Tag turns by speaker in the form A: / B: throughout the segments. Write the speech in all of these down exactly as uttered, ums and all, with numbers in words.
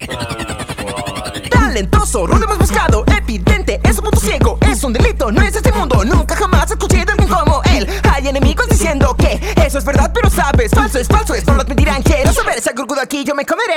A: Talentoso, lo hemos buscado, evidente, es un punto ciego, es un delito, no es este mundo. Nunca jamás escuché de alguien como él. Hay enemigos diciendo que eso es verdad, pero sabes, falso es falso, es por lo que me dirán. Quiero saber si agurgudo aquí yo me comeré.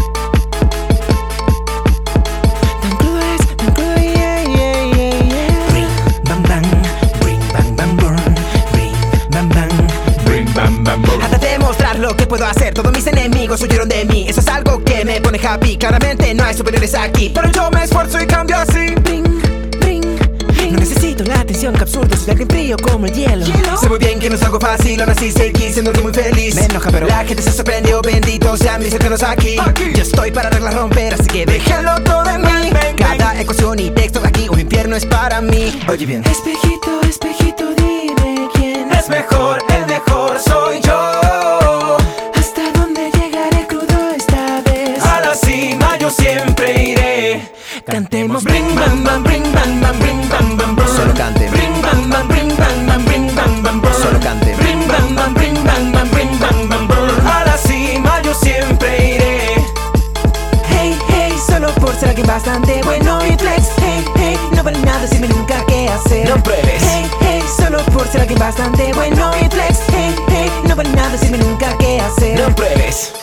A: Tan crudo es, tan crudo, yeah, yeah, yeah, yeah. Bring, bam, bam, bring, bam, bam, burn. Bring, bam, bam,
B: Bring bam bam boom.
A: hasta demostrar lo que puedo hacer. Todos mis enemigos huyeron de mí. Eso es algo que me pone happy. Claramente no hay superiores aquí, pero yo me esfuerzo y cambio así. Bring, bring, bring. No necesito la atención que absurdo. Soy alguien frío como el hielo. ¿Hielo? Sé muy bien que no es algo fácil. Aún así seguí siendo alguien muy feliz. Me enoja pero la gente se sorprendió. Bendito sean mis cercanos aquí. aquí. Yo estoy para arreglar, romper, así que déjenlo todo en mí. Cada ecuación y texto de aquí un infierno es para mí. Oye bien. Espejito, espejito, dime quién es mejor. El mejor soy yo. ¿Hasta dónde llegaré crudo esta vez? A la cima yo siempre iré. Cantemos bring bam bam, bring bam bam, bring bam bam bam. Solo cante. Bring bam bam, bring bam bam, bring bam bam bam. Solo cante. Bring bam bam, bring bam bam, bring bam bam bam. A la cima yo siempre iré. Hey, hey, solo por ser alguien bastante bueno y flex. Hey, hey, no vale nada decirme nunca qué hacer.
B: No pruebes.
A: Hey, hey, solo por ser alguien bastante bueno y flex. Hey, hey, no vale nada decirme nunca qué hacer.
B: No pruebes.